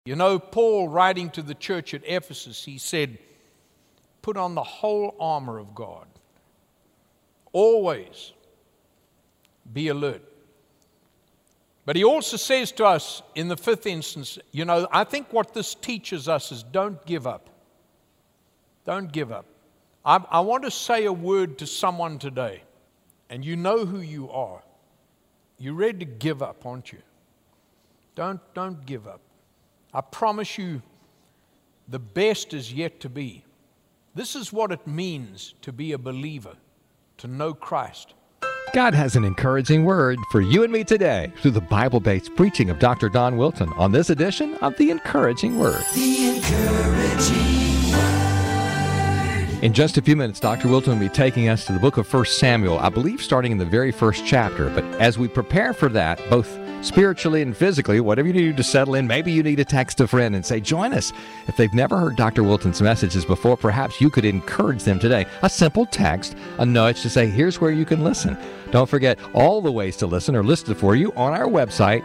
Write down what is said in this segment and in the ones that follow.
You know, Paul, writing to the church at Ephesus, he said, put on the whole armor of God. Always be alert. But he also says to us in the fifth instance, you know, I think what this teaches us is don't give up. Don't give up. I want to say a word to someone today, and you know who you are. You're ready to give up, aren't you? Don't give up. I promise you, the best is yet to be. This is what it means to be a believer, to know Christ. God has an encouraging word for you and me today through the Bible-based preaching of Dr. Don Wilton on this edition of The Encouraging Word. The Encouraging Word. In just a few minutes, Dr. Wilton will be taking us to the book of 1 Samuel, I believe starting in the very first chapter. But as we prepare for that, both spiritually and physically, whatever you need to settle in, maybe you need to text a friend and say, join us. If they've never heard Dr. Wilton's messages before, perhaps you could encourage them today. A simple text, a nudge to say, here's where you can listen. Don't forget, all the ways to listen are listed for you on our website,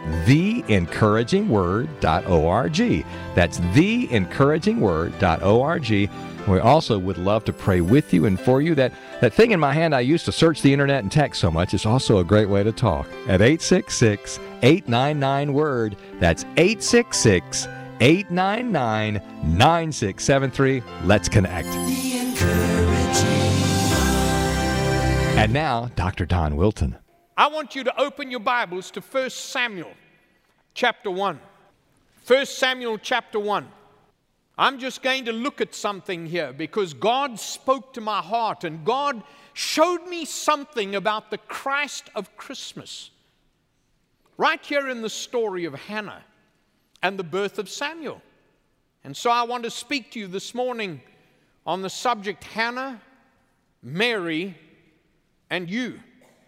theencouragingword.org. That's theencouragingword.org. We also would love to pray with you and for you. That thing in my hand I used to search the internet and text so much is also a great way to talk at 866-899-WORD. That's 866-899-9673. Let's connect. And now, Dr. Don Wilton. I want you to open your Bibles to 1 Samuel chapter 1. 1 Samuel chapter 1. I'm just going to look at something here because God spoke to my heart and God showed me something about the Christ of Christmas. Right here in the story of Hannah and the birth of Samuel. And so I want to speak to you this morning on the subject Hannah, Mary, and you.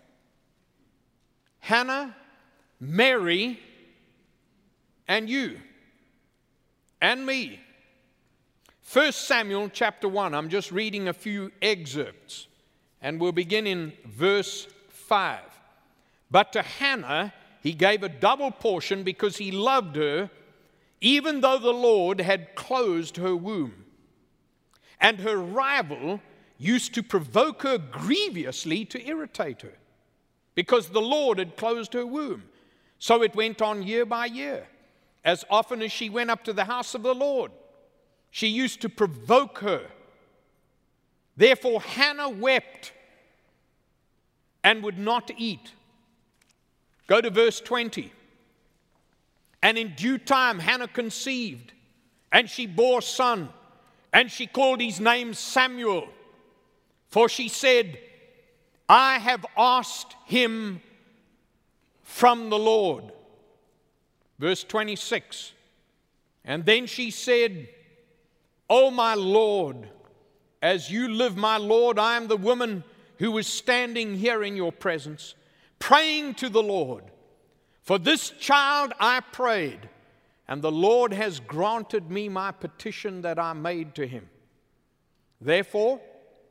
Hannah, Mary, and you, and me. 1 Samuel chapter 1, I'm just reading a few excerpts, and we'll begin in verse 5. But to Hannah he gave a double portion because he loved her, even though the Lord had closed her womb. And her rival used to provoke her grievously to irritate her, because the Lord had closed her womb. So it went on year by year. As often as she went up to the house of the Lord, she used to provoke her. Therefore Hannah wept and would not eat. Go to verse 20. And in due time Hannah conceived, and she bore a son, and she called his name Samuel. For she said, I have asked him from the Lord. Verse 26. And then she said, O my Lord, as you live, my Lord, I am the woman who is standing here in your presence, praying to the Lord. For this child I prayed, and the Lord has granted me my petition that I made to him. Therefore,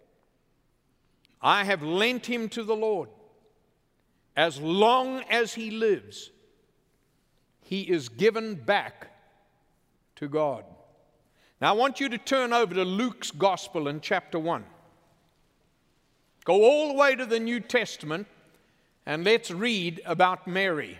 I have lent him to the Lord. As long as he lives, he is given back to God. Now, I want you to turn over to Luke's Gospel in chapter 1. Go all the way to the New Testament, and let's read about Mary.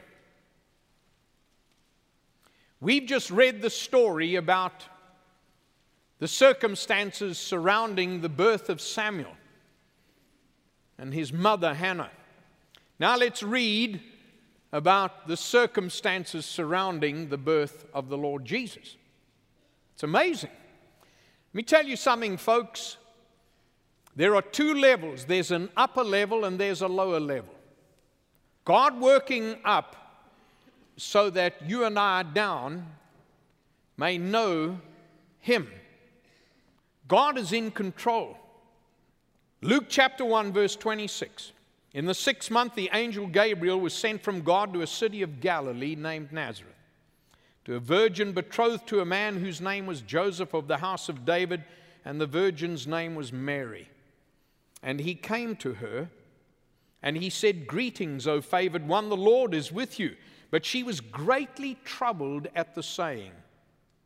We've just read the story about the circumstances surrounding the birth of Samuel and his mother, Hannah. Now, let's read about the circumstances surrounding the birth of the Lord Jesus. It's amazing. Let me tell you something, folks. There are two levels. There's an upper level and there's a lower level. God working up so that you and I down may know him. God is in control. Luke chapter 1, verse 26. In the 6th month, the angel Gabriel was sent from God to a city of Galilee named Nazareth, to a virgin betrothed to a man whose name was Joseph of the house of David, and the virgin's name was Mary. And he came to her, and he said, Greetings, O favored one, the Lord is with you. But she was greatly troubled at the saying,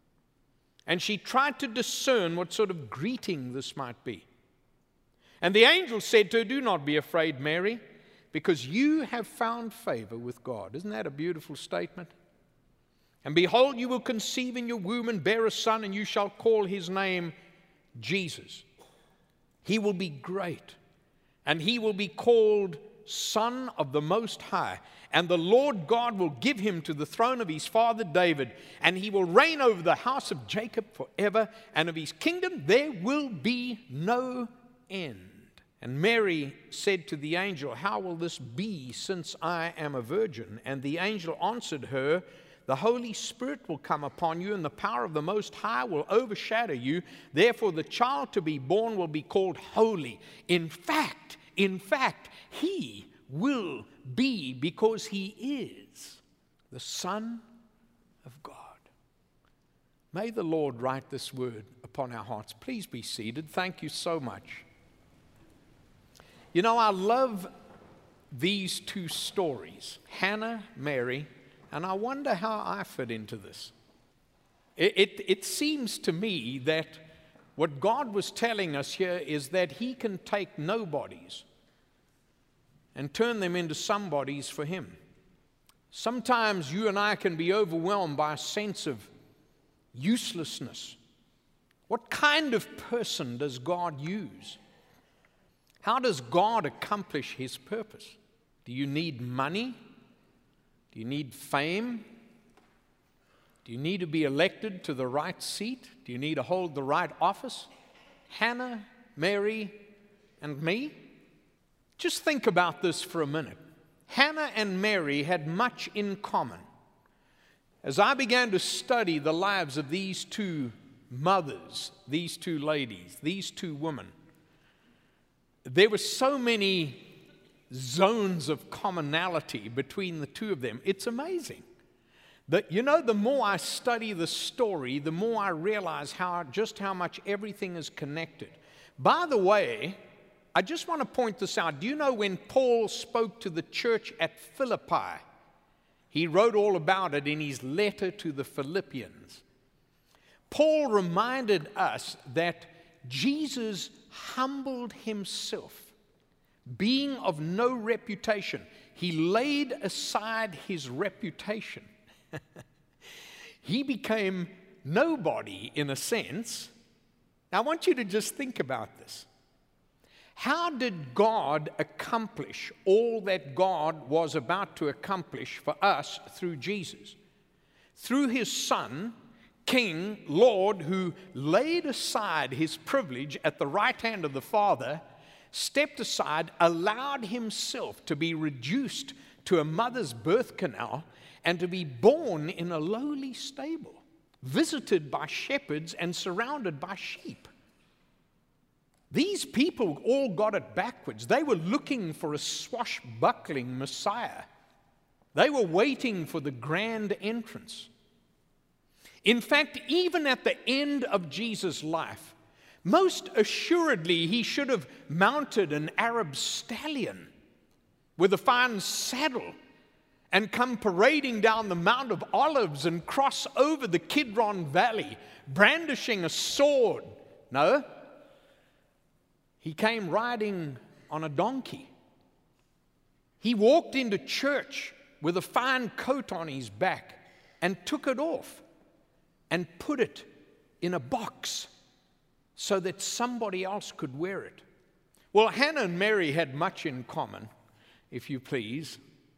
And she tried to discern what sort of greeting this might be. And the angel said to her, "Do not be afraid, Mary, because you have found favor with God." Isn't that a beautiful statement? "And behold, you will conceive in your womb and bear a son, and you shall call his name Jesus. He will be great, and he will be called Son of the Most High. And the Lord God will give him to the throne of his father David, and he will reign over the house of Jacob forever, and of his kingdom there will be no end." And Mary said to the angel, "How will this be, since I am a virgin?" And the angel answered her, "The Holy Spirit will come upon you, and the power of the Most High will overshadow you. Therefore the child to be born will be called Holy. In fact, he will be, because he is the Son of God." May the Lord write this word upon our hearts. Please be seated. Thank you so much. You know, I love these two stories, Hannah, Mary, and I wonder how I fit into this. It seems to me that what God was telling us here is that he can take nobodies and turn them into somebodies for him. Sometimes you and I can be overwhelmed by a sense of uselessness. What kind of person does God use? How does God accomplish his purpose? Do you need money? Do you need fame? Do you need to be elected to the right seat? Do you need to hold the right office? Hannah, Mary, and me? Just think about this for a minute. Hannah and Mary had much in common. As I began to study the lives of these two mothers, these two ladies, these two women, there were so many zones of commonality between the two of them. It's amazing. The more I study the story, the more I realize just how much everything is connected. By the way, I just want to point this out. Do you know when Paul spoke to the church at Philippi, he wrote all about it in his letter to the Philippians. Paul reminded us that Jesus humbled himself, being of no reputation. He laid aside his reputation. He became nobody in a sense. Now, I want you to just think about this. How did God accomplish all that God was about to accomplish for us through Jesus? Through his Son, King, Lord, who laid aside his privilege at the right hand of the Father, stepped aside, allowed himself to be reduced to a mother's birth canal and to be born in a lowly stable, visited by shepherds and surrounded by sheep. These people all got it backwards. They were looking for a swashbuckling Messiah. They were waiting for the grand entrance. In fact, even at the end of Jesus' life, most assuredly he should have mounted an Arab stallion with a fine saddle and come parading down the Mount of Olives and cross over the Kidron Valley, brandishing a sword. No, he came riding on a donkey. He walked into church with a fine coat on his back and took it off and put it in a box so that somebody else could wear it. Well, Hannah and Mary had much in common, if you please.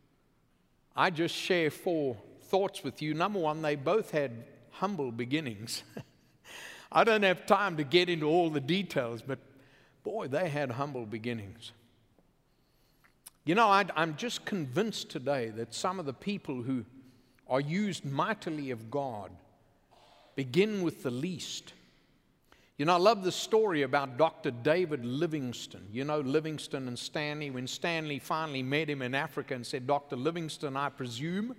I just share 4 thoughts with you. Number one, they both had humble beginnings. I don't have time to get into all the details, but boy, they had humble beginnings. You know, I'm just convinced today that some of the people who are used mightily of God begin with the least. You know, I love the story about Dr. David Livingstone. You know, Livingstone and Stanley, when Stanley finally met him in Africa and said, "Dr. Livingstone, I presume."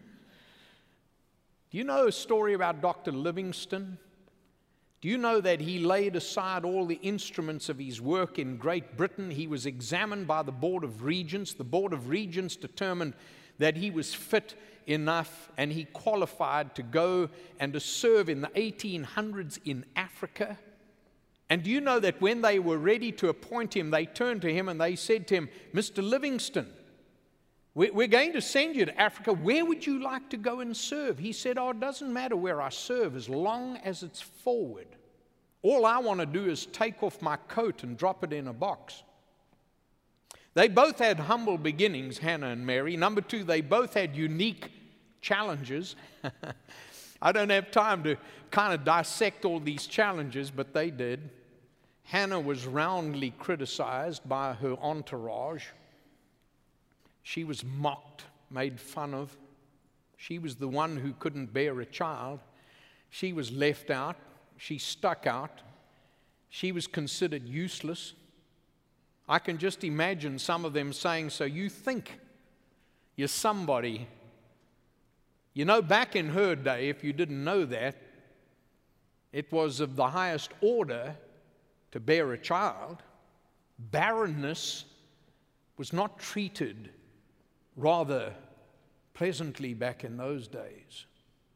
Do you know a story about Dr. Livingstone? Do you know that he laid aside all the instruments of his work in Great Britain? He was examined by the Board of Regents. The Board of Regents determined that he was fit enough and he qualified to go and to serve in the 1800s in Africa. And do you know that when they were ready to appoint him, they turned to him and they said to him, Mr. Livingston, we're going to send you to Africa. Where would you like to go and serve? He said, oh, it doesn't matter where I serve as long as it's forward. All I want to do is take off my coat and drop it in a box. They both had humble beginnings, Hannah and Mary. Number two, they both had unique challenges. I don't have time to kind of dissect all these challenges, but they did. Hannah was roundly criticized by her entourage. She was mocked, made fun of. She was the one who couldn't bear a child. She was left out. She stuck out. She was considered useless. I can just imagine some of them saying, so you think you're somebody. You know, back in her day, if you didn't know that, it was of the highest order to bear a child. Barrenness was not treated rather pleasantly back in those days.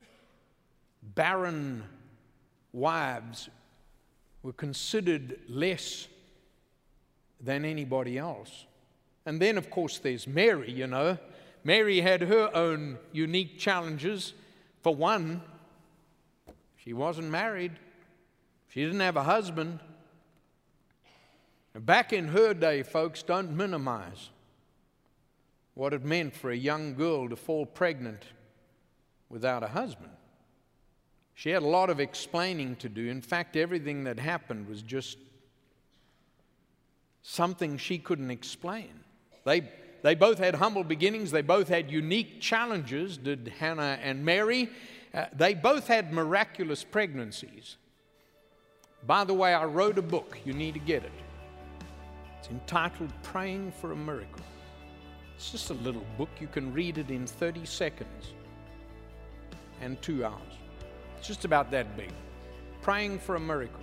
Barren wives were considered less than anybody else. And then, of course, there's Mary, you know. Mary had her own unique challenges. For one, she wasn't married. She didn't have a husband. Back in her day, folks, don't minimize what it meant for a young girl to fall pregnant without a husband. She had a lot of explaining to do. In fact, everything that happened was just something she couldn't explain. They both had humble beginnings. They both had unique challenges, did Hannah and Mary. They both had miraculous pregnancies. By the way, I wrote a book. You need to get it. It's entitled Praying for a Miracle. It's just a little book. You can read it in 30 seconds and 2 hours. It's just about that big. Praying for a miracle.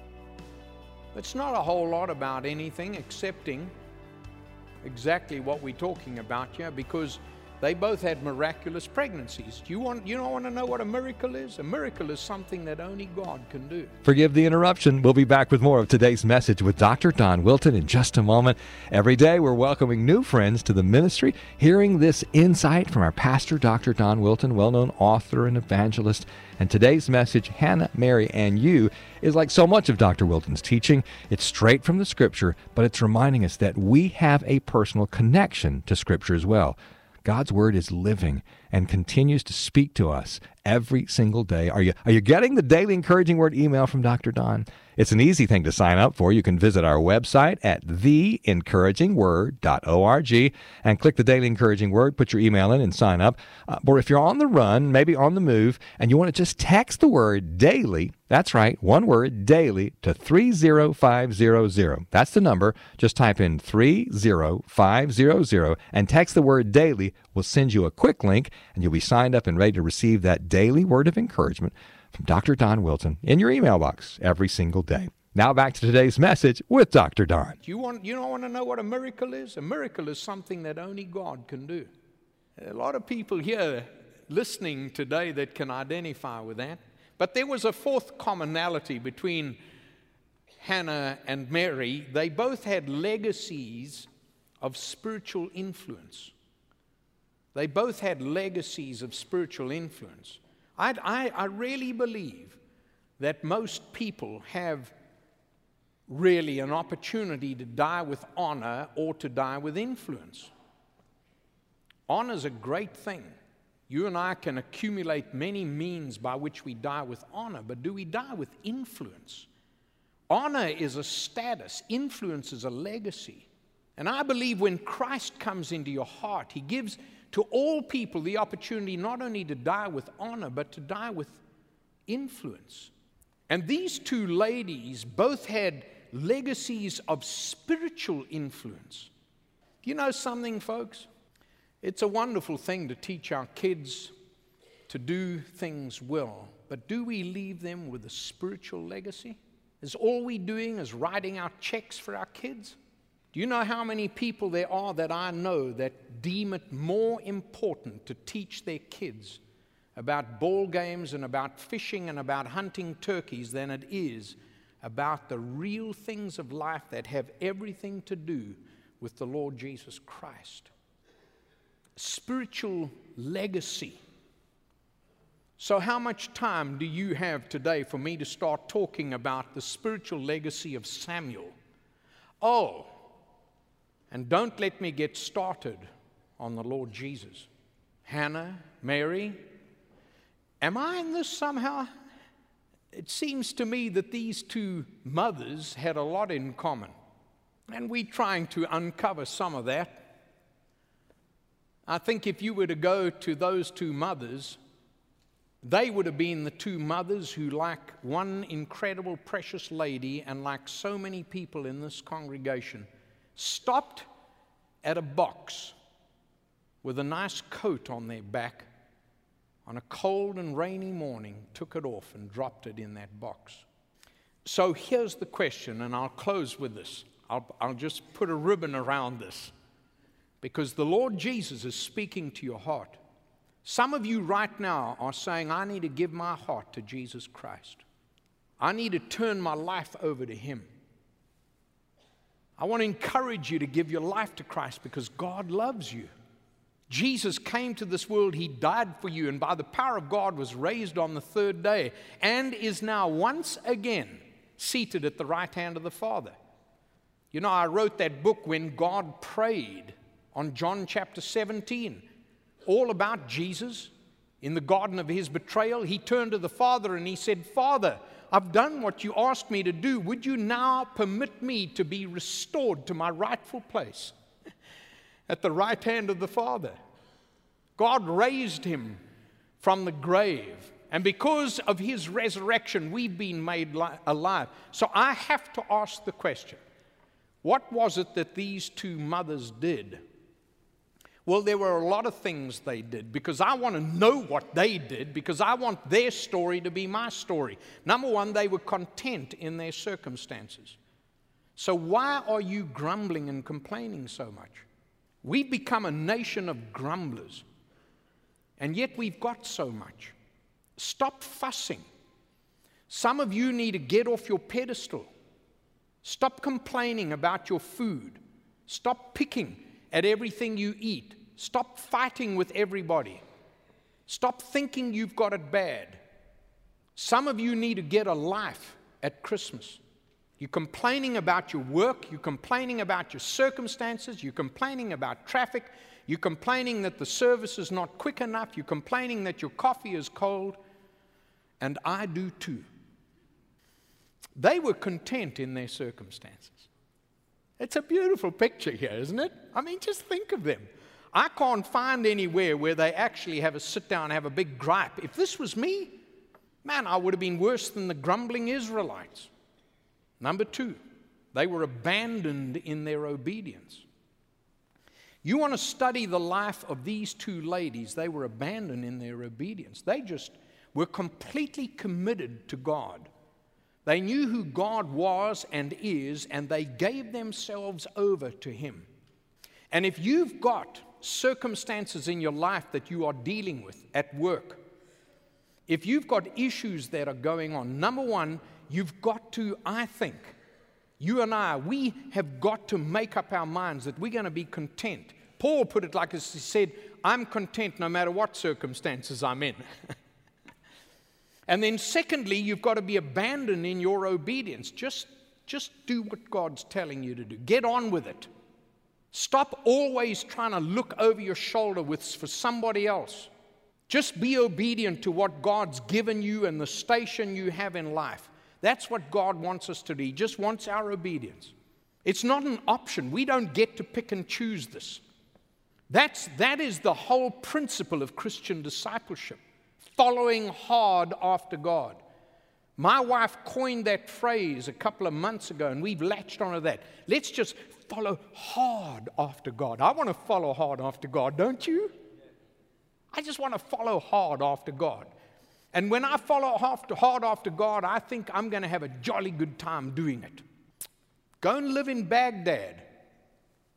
It's not a whole lot about anything excepting exactly what we're talking about here, because they both had miraculous pregnancies. You don't want to know what a miracle is? A miracle is something that only God can do. Forgive the interruption. We'll be back with more of today's message with Dr. Don Wilton in just a moment. Every day we're welcoming new friends to the ministry, hearing this insight from our pastor, Dr. Don Wilton, well-known author and evangelist. And today's message, Hannah, Mary, and You, is like so much of Dr. Wilton's teaching. It's straight from the Scripture, but it's reminding us that we have a personal connection to Scripture as well. God's Word is living and continues to speak to us every single day. Are you getting the Daily Encouraging Word email from Dr. Don? It's an easy thing to sign up for. You can visit our website at theencouragingword.org and click the Daily Encouraging Word, put your email in and sign up. Or if you're on the run, maybe on the move, and you want to just text the word daily, that's right, one word, daily, to 30500. That's the number. Just type in 30500 and text the word daily. We'll send you a quick link, and you'll be signed up and ready to receive that daily word of encouragement from Dr. Don Wilton in your email box every single day. Now back to today's message with Dr. Don. You don't want to know what a miracle is? A miracle is something that only God can do. A lot of people here listening today that can identify with that. But there was a fourth commonality between Hannah and Mary. They both had legacies of spiritual influence. They both had legacies of spiritual influence. I really believe that most people have really an opportunity to die with honor or to die with influence. Honor is a great thing. You and I can accumulate many means by which we die with honor, but do we die with influence? Honor is a status. Influence is a legacy. And I believe when Christ comes into your heart, He gives to all people the opportunity not only to die with honor, but to die with influence. And these two ladies both had legacies of spiritual influence. Do you know something, folks? It's a wonderful thing to teach our kids to do things well, but do we leave them with a spiritual legacy? Is all we doing is writing out checks for our kids? Do you know how many people there are that I know that deem it more important to teach their kids about ball games and about fishing and about hunting turkeys than it is about the real things of life that have everything to do with the Lord Jesus Christ? Spiritual legacy. So how much time do you have today for me to start talking about the spiritual legacy of Samuel? Oh, and don't let me get started on the Lord Jesus. Hannah, Mary, am I in this somehow? It seems to me that these two mothers had a lot in common, and we're trying to uncover some of that. I think if you were to go to those two mothers, they would have been the two mothers who, like one incredible precious lady and like so many people in this congregation, stopped at a box with a nice coat on their back on a cold and rainy morning, took it off and dropped it in that box. So here's the question, and I'll close with this. I'll just put a ribbon around this, because the Lord Jesus is speaking to your heart. Some of you right now are saying, I need to give my heart to Jesus Christ. I need to turn my life over to Him. I want to encourage you to give your life to Christ because God loves you. Jesus came to this world, He died for you, and by the power of God was raised on the third day and is now once again seated at the right hand of the Father. You know, I wrote that book when God prayed on John chapter 17, all about Jesus. In the garden of His betrayal, He turned to the Father and He said, Father, I've done what you asked me to do. Would you now permit me to be restored to my rightful place at the right hand of the Father? God raised Him from the grave, and because of His resurrection, we've been made alive. So I have to ask the question, what was it that these two mothers did? Well, there were a lot of things they did, because I want to know what they did, because I want their story to be my story. Number one, they were content in their circumstances. So why are you grumbling and complaining so much? We've become a nation of grumblers, and yet we've got so much. Stop fussing. Some of you need to get off your pedestal. Stop complaining about your food. Stop picking at everything you eat. Stop fighting with everybody. Stop thinking you've got it bad. Some of you need to get a life at Christmas. You're complaining about your work. You're complaining about your circumstances. You're complaining about traffic. You're complaining that the service is not quick enough. You're complaining that your coffee is cold. And I do too. They were content in their circumstances. It's a beautiful picture here, isn't it? I mean, just think of them. I can't find anywhere where they actually have a sit down and have a big gripe. If this was me, man, I would have been worse than the grumbling Israelites. Number two, they were abandoned in their obedience. You want to study the life of these two ladies, they were abandoned in their obedience. They just were completely committed to God. They knew who God was and is, and they gave themselves over to Him. And if you've got circumstances in your life that you are dealing with at work, if you've got issues that are going on, number one, you've got to, I think, you and I, we have got to make up our minds that we're going to be content. Paul put it like this, he said, I'm content no matter what circumstances I'm in. And then secondly, you've got to be abandoned in your obedience. Just do what God's telling you to do. Get on with it. Stop always trying to look over your shoulder for somebody else. Just be obedient to what God's given you and the station you have in life. That's what God wants us to do. He just wants our obedience. It's not an option. We don't get to pick and choose this. That is the whole principle of Christian discipleship. Following hard after God. My wife coined that phrase a couple of months ago, and we've latched onto that. Let's just follow hard after God. I want to follow hard after God, don't you? I just want to follow hard after God. And when I follow hard after God, I think I'm going to have a jolly good time doing it. Go and live in Baghdad.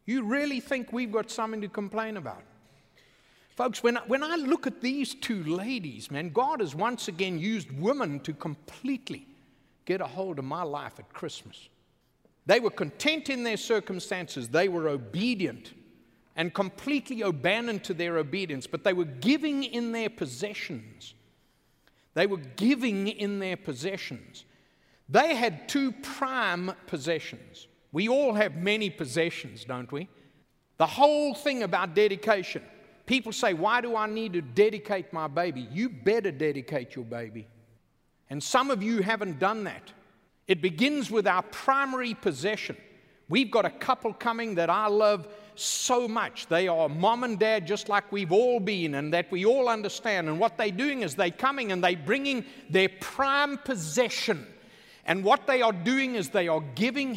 You really think we've got something to complain about? Folks, when I look at these two ladies, man, God has once again used women to completely get a hold of my life at Christmas. They were content in their circumstances. They were obedient and completely abandoned to their obedience, but they were giving in their possessions. They were giving in their possessions. They had two prime possessions. We all have many possessions, don't we? The whole thing about dedication. People say, why do I need to dedicate my baby? You better dedicate your baby. And some of you haven't done that. It begins with our primary possession. We've got a couple coming that I love so much. They are mom and dad just like we've all been, and that we all understand. And what they're doing is they're coming and they're bringing their prime possession. And what they are doing is they are giving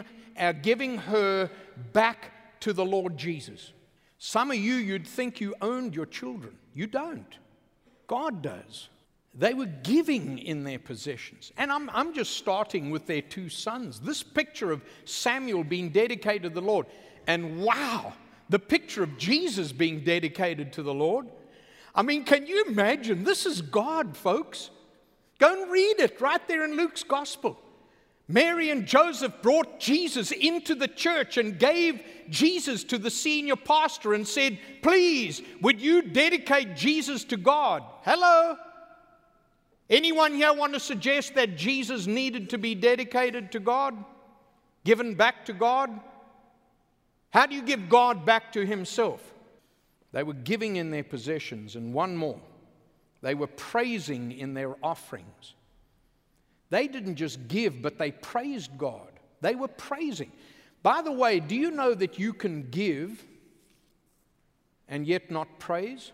her back to the Lord Jesus. Some of you, you'd think you owned your children. You don't. God does. They were giving in their possessions. And I'm just starting with their two sons. This picture of Samuel being dedicated to the Lord. And wow, the picture of Jesus being dedicated to the Lord. I mean, can you imagine? This is God, folks. Go and read it right there in Luke's Gospel. Mary and Joseph brought Jesus into the church and gave Jesus to the senior pastor and said, please, would you dedicate Jesus to God? Hello? Anyone here want to suggest that Jesus needed to be dedicated to God? Given back to God? How do you give God back to himself? They were giving in their possessions, and one more. They were praising in their offerings. They didn't just give, but they praised God. They were praising. By the way, do you know that you can give and yet not praise?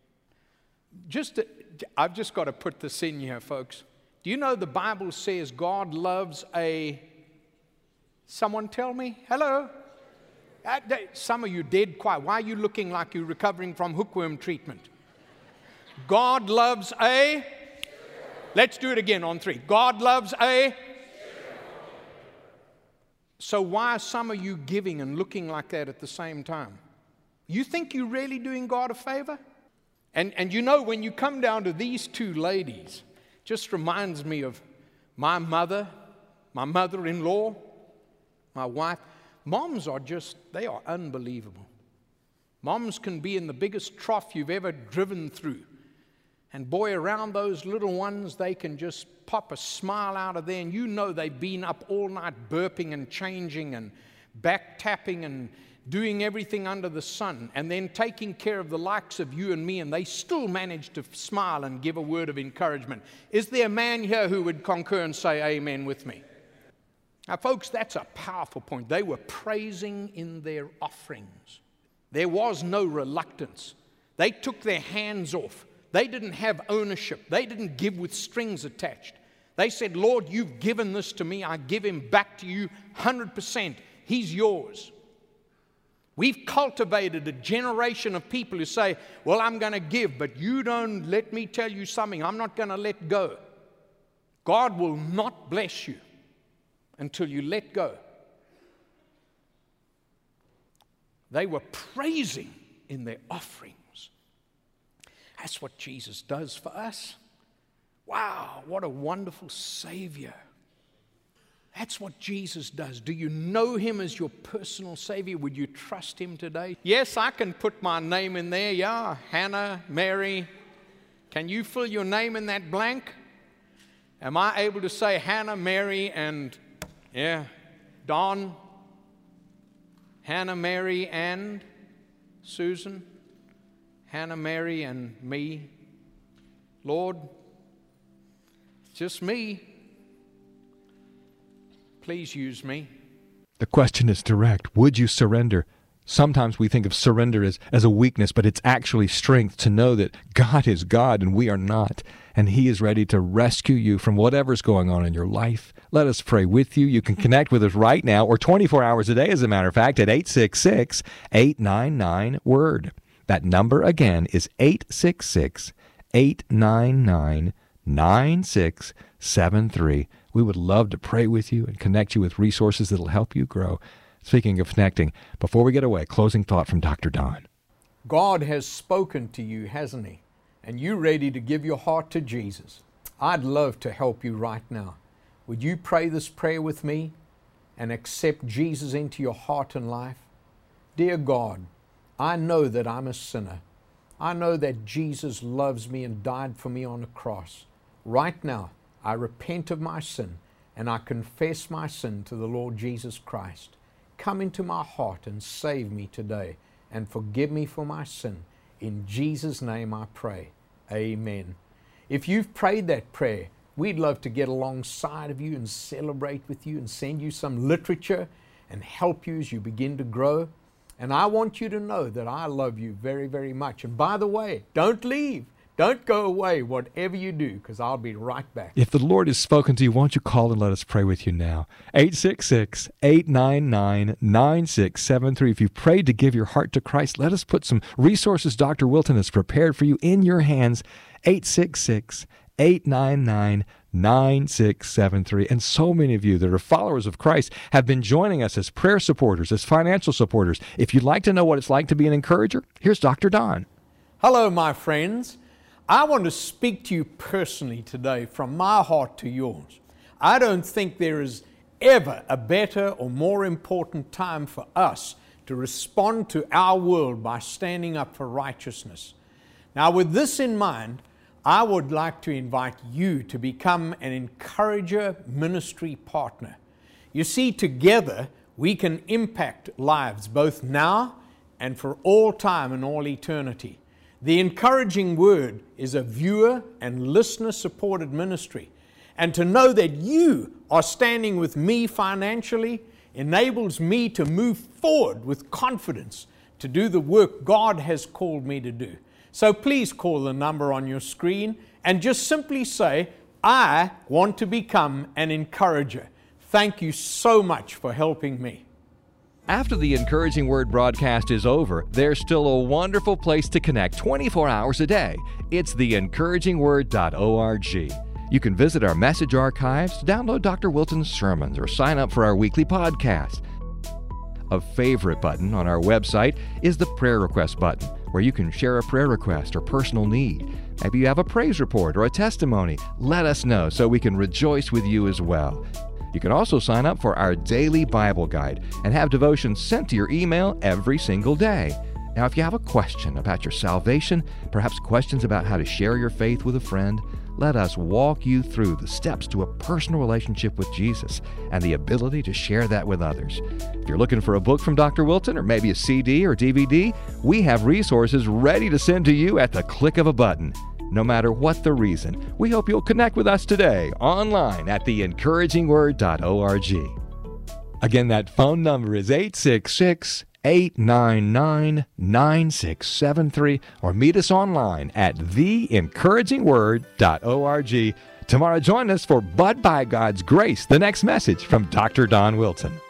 I've just got to put this in here, folks. Do you know the Bible says God loves someone tell me? Hello? Some of you dead quiet. Why are you looking like you're recovering from hookworm treatment? God loves Let's do it again on 3. God loves So why are some of you giving and looking like that at the same time? You think you're really doing God a favor? And you know, when you come down to these two ladies, just reminds me of my mother, my mother-in-law, my wife. Moms they are unbelievable. Moms can be in the biggest trough you've ever driven through. And boy, around those little ones, they can just pop a smile out of there. And you know they've been up all night burping and changing and back tapping and doing everything under the sun. And then taking care of the likes of you and me. And they still manage to smile and give a word of encouragement. Is there a man here who would concur and say amen with me? Now, folks, that's a powerful point. They were praising in their offerings. There was no reluctance. They took their hands off. They didn't have ownership. They didn't give with strings attached. They said, Lord, you've given this to me. I give him back to you 100%. He's yours. We've cultivated a generation of people who say, well, I'm going to give, but you don't let me tell you something. I'm not going to let go. God will not bless you until you let go. They were praising in their offerings. That's what Jesus does for us. Wow, what a wonderful Savior. That's what Jesus does. Do you know him as your personal Savior? Would you trust him today? Yes, I can put my name in there. Yeah, Hannah, Mary. Can you fill your name in that blank? Am I able to say Hannah, Mary, and Don? Hannah, Mary, and Susan? Hannah, Mary, and me? Lord, just me. Please use me. The question is direct. Would you surrender? Sometimes we think of surrender as a weakness, but it's actually strength to know that God is God and we are not, and he is ready to rescue you from whatever's going on in your life. Let us pray with you. You can connect with us right now, or 24 hours a day, as a matter of fact, at 866-899-WORD. That number again is 866-899-9673. We would love to pray with you and connect you with resources that will help you grow. Speaking of connecting, before we get away, closing thought from Dr. Don. God has spoken to you, hasn't He? And you're ready to give your heart to Jesus. I'd love to help you right now. Would you pray this prayer with me and accept Jesus into your heart and life? Dear God, I know that I'm a sinner. I know that Jesus loves me and died for me on the cross. Right now, I repent of my sin and I confess my sin to the Lord Jesus Christ. Come into my heart and save me today and forgive me for my sin. In Jesus' name I pray. Amen. If you've prayed that prayer, we'd love to get alongside of you and celebrate with you and send you some literature and help you as you begin to grow. And I want you to know that I love you very, very much. And by the way, don't leave. Don't go away, whatever you do, because I'll be right back. If the Lord has spoken to you, won't you call and let us pray with you now? 866-899-9673. If you've prayed to give your heart to Christ, let us put some resources Dr. Wilton has prepared for you in your hands. 866-899-9673. And so many of you that are followers of Christ have been joining us as prayer supporters, as financial supporters. If you'd like to know what it's like to be an encourager, here's Dr. Don. Hello, my friends. I want to speak to you personally today from my heart to yours. I don't think there is ever a better or more important time for us to respond to our world by standing up for righteousness. Now, with this in mind, I would like to invite you to become an encourager ministry partner. You see, together we can impact lives both now and for all time and all eternity. The Encouraging Word is a viewer and listener supported ministry. And to know that you are standing with me financially enables me to move forward with confidence to do the work God has called me to do. So please call the number on your screen and just simply say, I want to become an encourager. Thank you so much for helping me. After the Encouraging Word broadcast is over, there's still a wonderful place to connect 24 hours a day. It's theencouragingword.org. You can visit our message archives, download Dr. Wilton's sermons, or sign up for our weekly podcast. A favorite button on our website is the prayer request button, where you can share a prayer request or personal need. Maybe you have a praise report or a testimony. Let us know so we can rejoice with you as well. You can also sign up for our daily Bible guide and have devotions sent to your email every single day. Now, if you have a question about your salvation, perhaps questions about how to share your faith with a friend, let us walk you through the steps to a personal relationship with Jesus and the ability to share that with others. If you're looking for a book from Dr. Wilton or maybe a CD or DVD, we have resources ready to send to you at the click of a button. No matter what the reason, we hope you'll connect with us today online at theencouragingword.org. Again, that phone number is 866-899-9673, or meet us online at theencouragingword.org. Tomorrow, join us for But by God's Grace, the next message from Dr. Don Wilton.